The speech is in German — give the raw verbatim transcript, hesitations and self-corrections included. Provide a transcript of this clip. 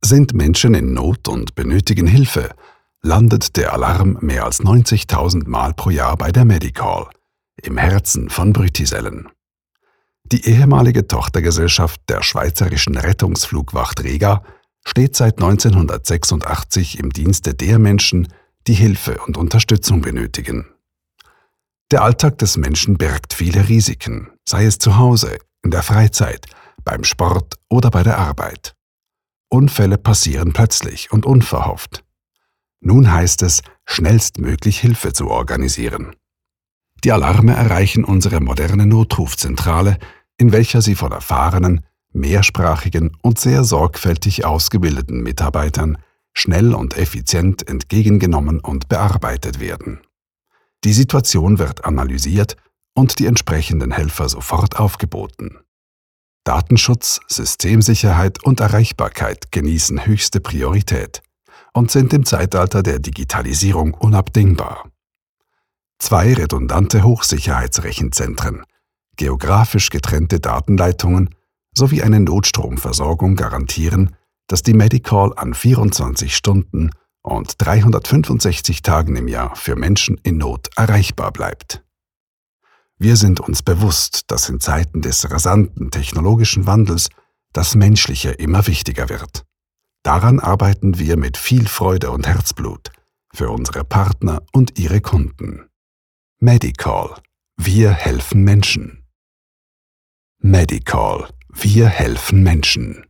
Sind Menschen in Not und benötigen Hilfe, landet der Alarm mehr als neunzigtausend Mal pro Jahr bei der Medicall, im Herzen von Brütisellen. Die ehemalige Tochtergesellschaft der schweizerischen Rettungsflugwacht Rega steht seit neunzehnhundertsechsundachtzig im Dienste der Menschen, die Hilfe und Unterstützung benötigen. Der Alltag des Menschen birgt viele Risiken, sei es zu Hause, in der Freizeit, beim Sport oder bei der Arbeit. Unfälle passieren plötzlich und unverhofft. Nun heißt es, schnellstmöglich Hilfe zu organisieren. Die Alarme erreichen unsere moderne Notrufzentrale, in welcher sie von erfahrenen, mehrsprachigen und sehr sorgfältig ausgebildeten Mitarbeitern schnell und effizient entgegengenommen und bearbeitet werden. Die Situation wird analysiert und die entsprechenden Helfer sofort aufgeboten. Datenschutz, Systemsicherheit und Erreichbarkeit genießen höchste Priorität und sind im Zeitalter der Digitalisierung unabdingbar. Zwei redundante Hochsicherheitsrechenzentren, geografisch getrennte Datenleitungen sowie eine Notstromversorgung garantieren, dass die Medicall an vierundzwanzig Stunden und dreihundertfünfundsechzig Tagen im Jahr für Menschen in Not erreichbar bleibt. Wir sind uns bewusst, dass in Zeiten des rasanten technologischen Wandels das Menschliche immer wichtiger wird. Daran arbeiten wir mit viel Freude und Herzblut für unsere Partner und ihre Kunden. Medicall. Wir helfen Menschen. Medicall. Wir helfen Menschen.